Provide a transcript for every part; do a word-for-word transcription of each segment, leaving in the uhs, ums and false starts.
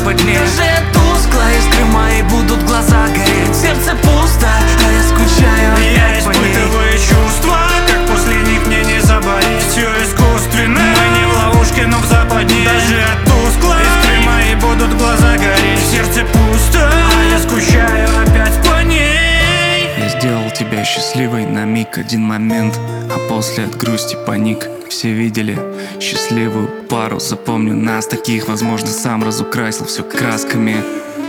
западне. Даже тускло, искры мои будут глаза гореть. Сердце пусто, а я скучаю опять по ней. Я испытываю чувства, как после них мне не заболеть. Все искусственно, мы не в ловушке, но в западне. Даже тускло, искры мои будут глаза гореть. Сердце пусто, а я скучаю опять по ней. Я сделал тебя счастливой на миг, один момент, а после от грусти паник. Все видели счастливую пару, запомню нас таких, возможно, сам разукрасил все красками.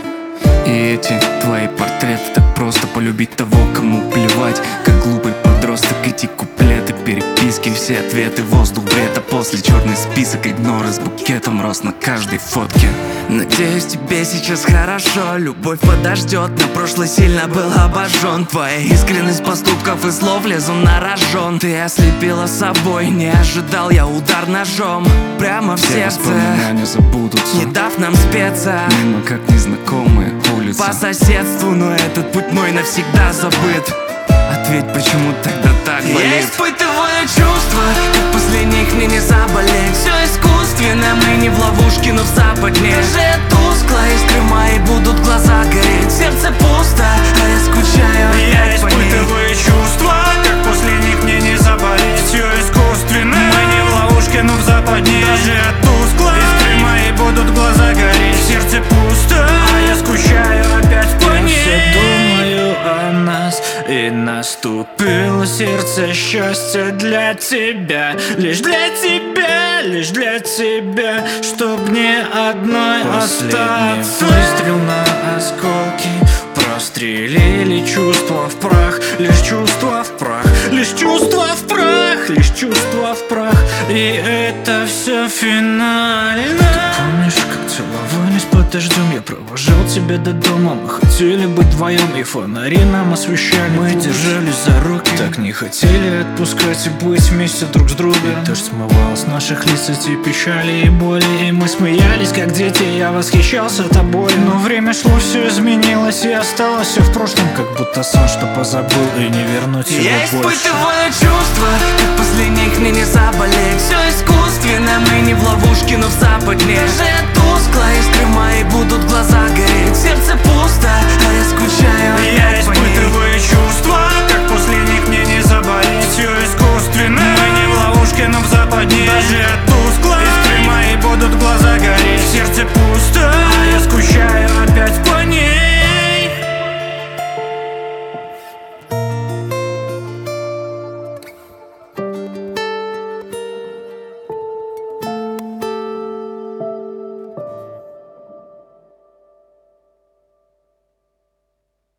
И эти твои портреты, так просто полюбить того, кому плевать. Как глупый подросток, эти куплеты, переписки, все ответы, воздух, бред. А после черный список, игноры с букетом роз на каждой фотке. Надеюсь, тебе сейчас хорошо. Любовь подождет, но прошлый сильно был обожжен. Твоя искренность поступков и слов лезу на рожон. Ты ослепила собой, не ожидал я удар ножом прямо в Все сердце, воспоминания забудутся, не дав нам спеться мимо как незнакомые улицы. по соседству, но этот путь мой навсегда забыт. Ответь, почему тогда так болит? Я испытываю чувства, как после них мне не заболеть. Все искусственно, мы не в ловушке, но в западне. Даже тускло, искры мои будут глаза гореть. Сердце пусто, а я скучаю Я опять по ней. испытываю чувства, как после них мне не заболеть. Все искусственно, мы не в ловушке, но в западне. Даже тускло, искры мои будут глаза гореть. Сердце пусто, а я скучаю опять по ней. Я все думаю о нас, и наступило сердце счастья для тебя. Лишь для тебя, лишь для тебя, чтоб не одной остаться. Выстрел на осколки прострелили чувства в прах. Лишь чувства в прах, лишь чувства в прах, лишь чувства в прах. И это все финально. Ты помнишь, как целовались под дождем? Я провожал тебя до дома. Мы хотели быть вдвоем, и фонари нам освещали. Мы держались за руки, так не хотели отпускать и быть вместе друг с другом. И дождь смывал с наших лиц эти печали и боли. И мы смеялись, как дети, я восхищался тобой. Но время шло, все изменилось, и осталось все в прошлом, как будто сон, что позабыл, и не вернуть его Я больше. испытываю чувства, как после них мне не заболеть. Все искусственно, мы не в ловушке, но в западне. Даже